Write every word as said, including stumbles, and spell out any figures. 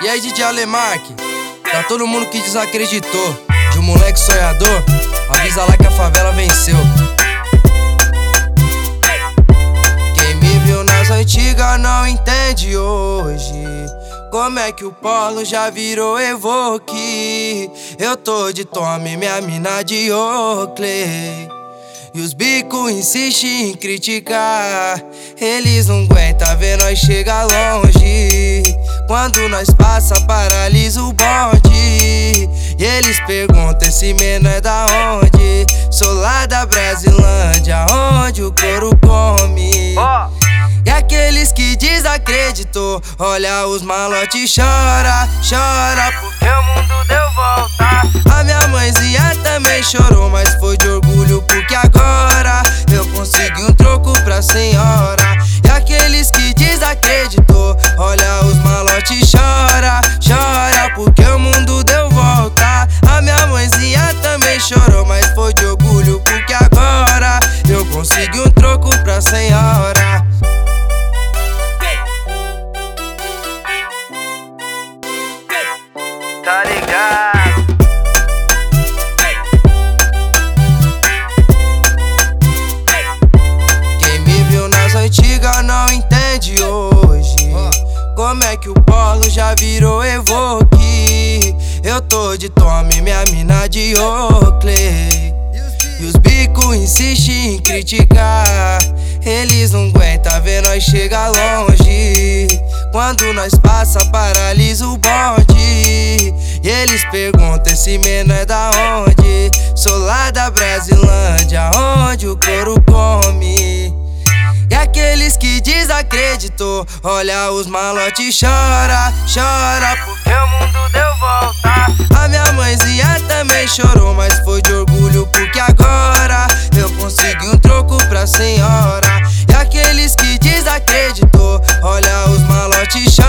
E aí, D J Alemark, pra todo mundo que desacreditou de um moleque sonhador, avisa lá que a favela venceu. Quem me viu nas antigas não entende hoje como é que o Polo já virou Evoque. Eu tô de Tommy, minha mina de Oakley, e os bicos insistem em criticar. Eles não aguentam ver nós chegar longe. Quando nós passa, paralisa o bonde. E eles perguntam, esse menor é da onde? Sou lá da Brasilândia, onde o couro come. Oh. E aqueles que desacreditou, olha os malotes, chora, chora, porque o mundo deu volta. A minha mãezinha também chorou, mas foi de orgulho, porque agora eu consegui um troco pra senhora. E aqueles que desacreditou, olha os malotes, chora, chora, porque o mundo deu volta. A minha mãezinha também chorou, mas foi de orgulho, porque agora eu consegui um troco pra senhora. Tá ligado? Quem me viu nas antigas não entende hoje como é que o Polo já virou Evoque. Eu tô de Tommy, minha mina de Oakley, e os bicos insistem em criticar. Eles não aguentam ver nós chegar longe. Quando nós passa, paralisa o bonde. E eles perguntam, esse menor é da onde? Sou lá da Brasilândia, onde o couro come. E aqueles que desacreditou, olha os malotes, chora, chora, porque o mundo deu volta. A minha mãezinha também chorou, mas foi de orgulho, porque agora eu consegui um troco pra senhora. E aqueles que desacreditou, olha os malotes, chora.